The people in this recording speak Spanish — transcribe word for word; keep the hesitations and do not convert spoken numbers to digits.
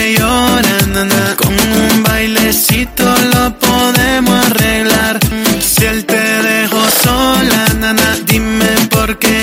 que lloran, nana. Con un bailecito lo podemos arreglar. Si él te dejó sola, nana, dime por qué